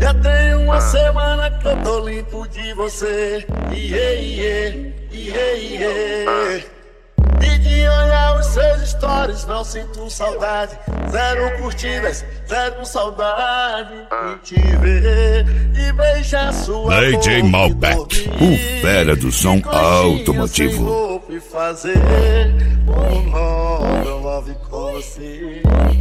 Já tem uma semana que eu tô limpo de você. E de olhar os seus stories não sinto saudade. Zero curtidas, zero saudade de te ver e beijar sua DJ boca Malbec, o fera do som automotivo. E fazer love com você.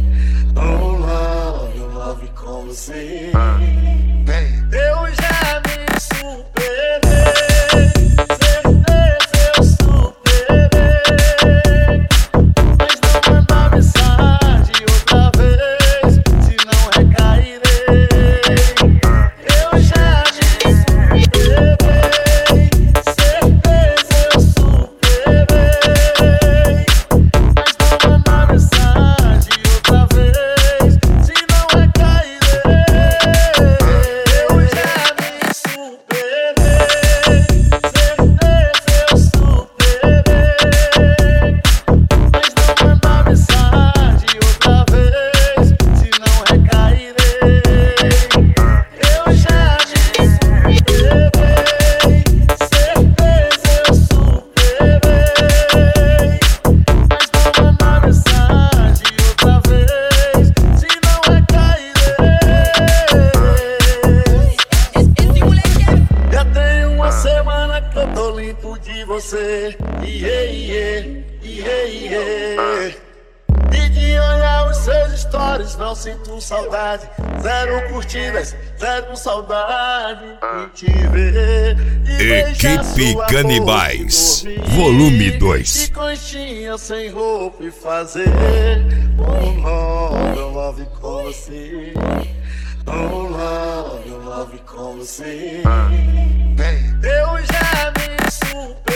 Love com você. Eu já me superei. Certeza eu superei. Mas não manda mensagem outra vez, senão recairei. Eu já me superei. Certeza eu superei. Mas não manda mensagem outra vez, senão recairei. Eu já me superei. Certeza eu superei. Mas não manda mensagem outra vez, senão recairei. Eu já me superei. Certeza eu superei. Mas não manda mensagem outra vez, senão recairei. Já tem uma semana que eu tô limpo de você. E de olhar os seus stories não sinto saudade. Zero curtidas, zero saudade de te ver e beijar Equipe sua Canibais, boca e dormir. volume 2. De conchinha sem roupa e fazer love com você. Love com você. Eu já me superei.